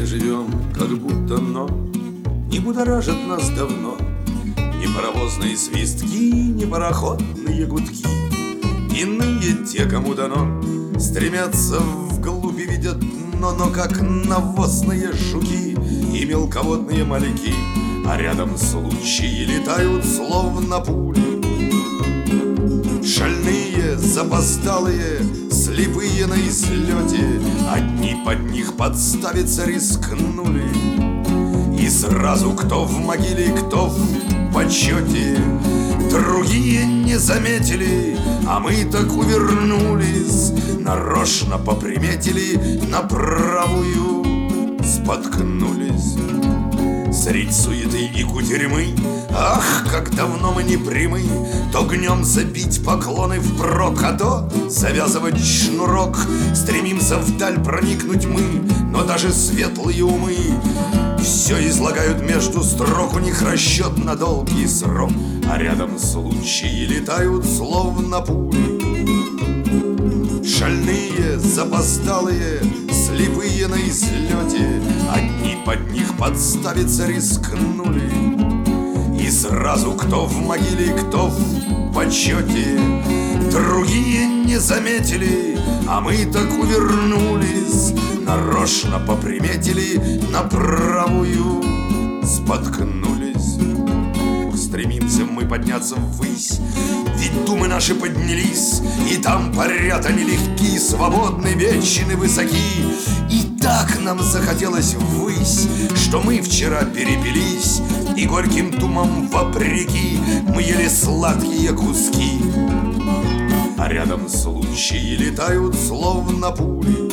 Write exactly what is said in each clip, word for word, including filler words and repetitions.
месте живем, как будто но не будоражит нас давно ни паровозные свистки, ни пароходные гудки. Иные те, кому дано, стремятся вглубь и видят дно, но как навозные жуки и мелководные моряки, а рядом случаи летают словно пули. Шальные, запоздалые, слепые на излете, одни под них подставиться рискнули. И сразу кто в могиле, кто в почете, другие не заметили, а мы так увернулись, нарочно поприметили, на правую споткнулись. Средь суеты и кутерьмы, ах, как давно мы не прямы, то гнем забить поклоны впрок, а то завязывать шнурок. Стремимся вдаль проникнуть мы, но даже светлые умы все излагают между строк, у них расчет на долгий срок, а рядом случаи летают словно пули. Шальные, запоздалые, слепые на излете, одни под них подставиться рискнули. И сразу кто в могиле, кто в почете, другие не заметили, а мы так увернулись, нарочно поприметили, на правую споткнулись. Стремимся мы подняться ввысь, ведь думы наши поднялись, и там парят они легки, свободны, вечны, высоки. И так нам захотелось ввысь, что мы вчера перепились, и горьким думам вопреки мы ели сладкие куски. А рядом случаи летают словно пули.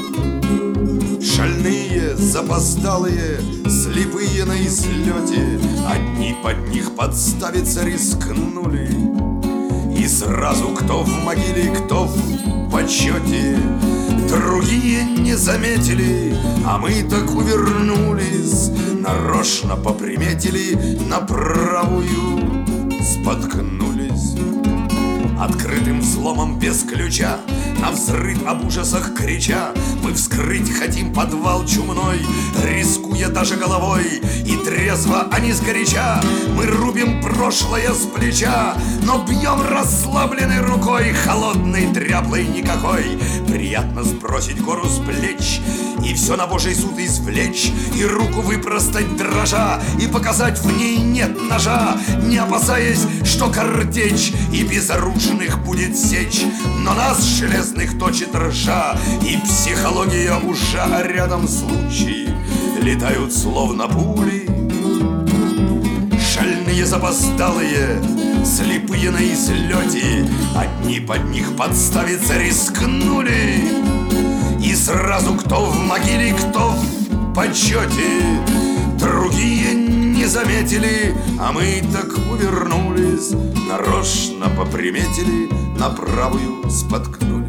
Шальные, запоздалые, слепые на излете, одни под них подставиться рискнули. И сразу кто в могиле, кто в почете, другие не заметили, а мы так увернулись, нарочно поприметили, на правую споткнулись. Открытым взломом без ключа, на взрыв об ужасах крича, мы вскрыть хотим подвал чумной, рискуя даже головой. И трезво, а не сгоряча, мы рубим прошлое с плеча, но бьем расслабленной рукой, холодной, дряблой никакой. Приятно сбросить гору с плеч и все на Божий суд извлечь, и руку выпростать дрожа, и показать в ней нет ножа, не опасаясь, что картечь и безоружных будет сечь, но нас железных точит ржа, и психология ужа, а рядом случаи летают словно пули. Шальные, запоздалые, слепые на излете, одни под них подставиться рискнули. И сразу кто в могиле, кто в почете, другие не заметили, а мы так увернулись, нарочно поприметили, на правую споткнулись.